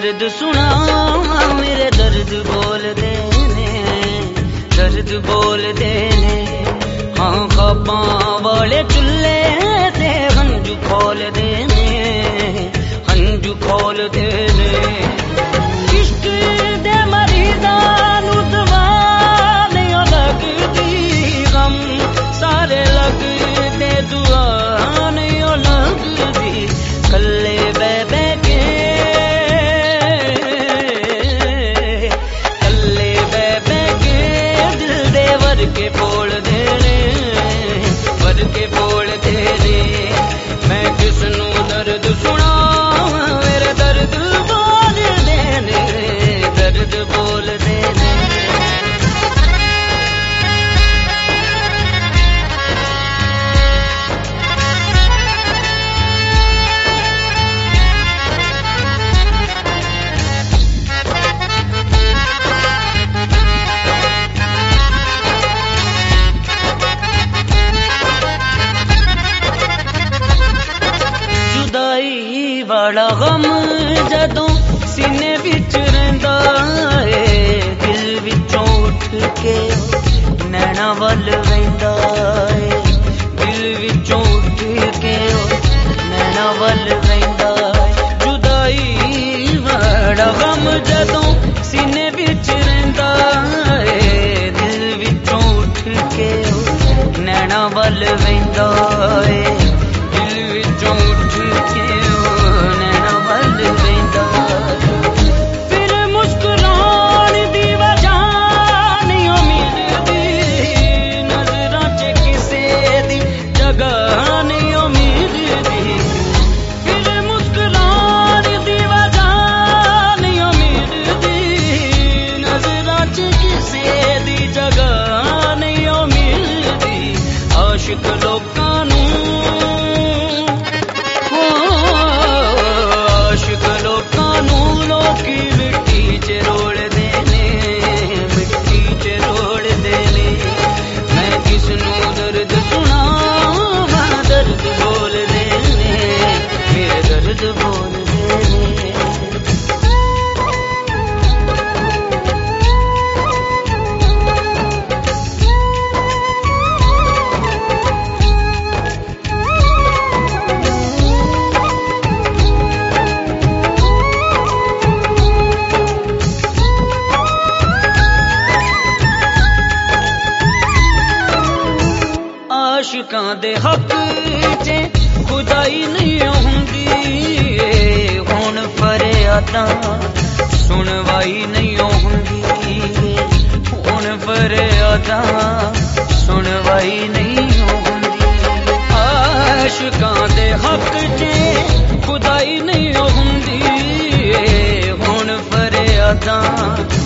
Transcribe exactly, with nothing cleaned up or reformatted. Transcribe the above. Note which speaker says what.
Speaker 1: दर्द सुना मेरे दर्द बोल देने, दर्द बोल देने। हाँ ख्वाबां वाले चुल्ले ते हंजू खोल देने, हंजू खोल देने। इश्क दे मरीज़ां नूं दवा नहीं लगदी, गम सारे लगदे दुआ नहीं लगदी। कल्ले बह बह के कल्ले बह बह के दिल दे वर के बोल देने, वर के बोल देने। मैं किसनू दर्द सुना मेरे दर्द बोल देने, दर्द बोल देने। जुदाई वाला गम जदों सीने विच रहिंदा ए, दिल विचों उठ के नैना वल वहिंदा ए, दिल विचों उठ के नैना वल वहिंदा ए। जुदाई वाला गम जदों सीने विच रहिंदा ए, दिल विचों उठ के नैना वल वहिंदा ए, दिल विचों उठ के नैना वल वहिंदा। फिर मुस्कुराण दी वजह नहीं मिलदी, नज़रां च किसे दी जगह नहीं मिलदी। फिर मुस्कुराण दी वजह नहीं मिलदी, नज़रां च किसे दी जगह नहीं मिलदी। आशिक लोकां नूं लोकी मिट्टी च रोल देने, मिट्टी च रोल देने। मैं किसनू दर्द सुना दर्द बोल देने, मेरे दर्द बोल देने। आशिकां दे हक च खुदाई नहीं हुंदी, हुण फरियादां सुनवाई नहीं हुंदी, हुण फरियादां सुनवाई नहीं हुंदी। आशिकां दे हक च खुदाई नहीं हुंदी, हुण फरियादां